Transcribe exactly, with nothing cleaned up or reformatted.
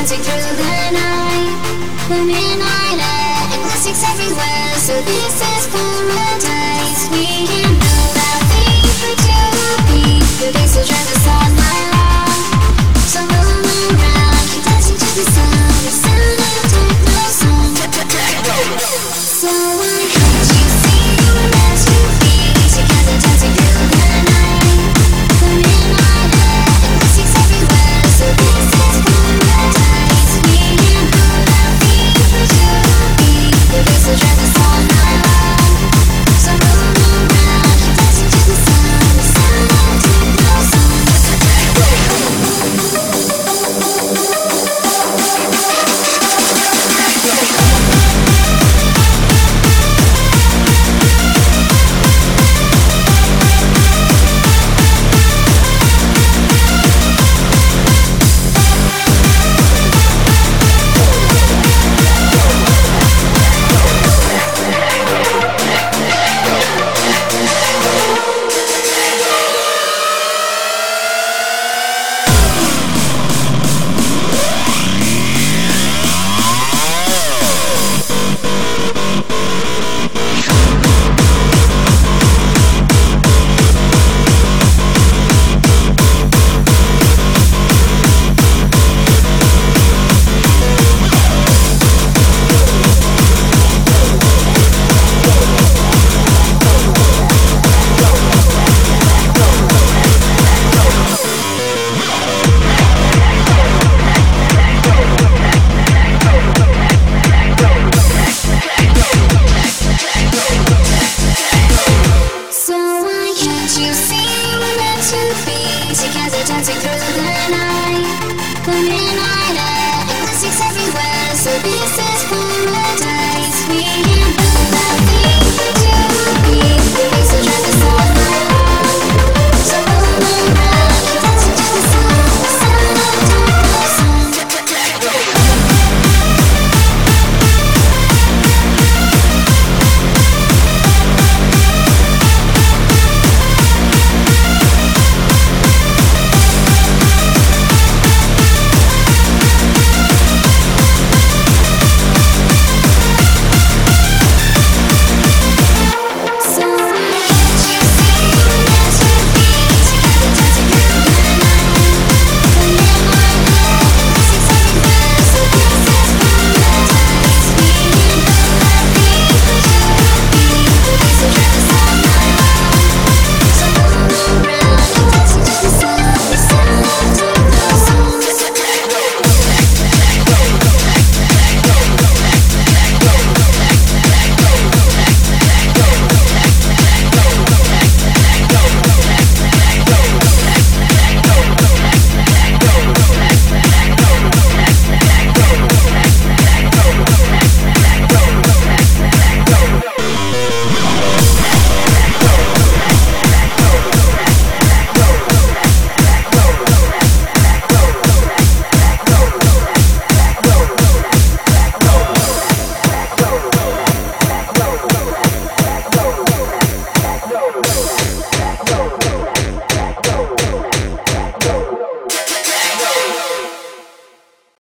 dancing through the night. The midnight air and classics everywhere, so this is paradise. We can move our feet for two beat. The bass will drive us all night long. So roll around, keep dancing to the sound, the sound of techno song. So why can't you see we're meant to be together dancing through the night? The midnight air and classics everywhere, so this is paradise. We can move our feet for two beat. The bass will drive us all night long. So roll around, keep dancing to the sound, the sound of techno song. You see we're meant to be together dancing through the night. The midnight air and classics everywhere, so this is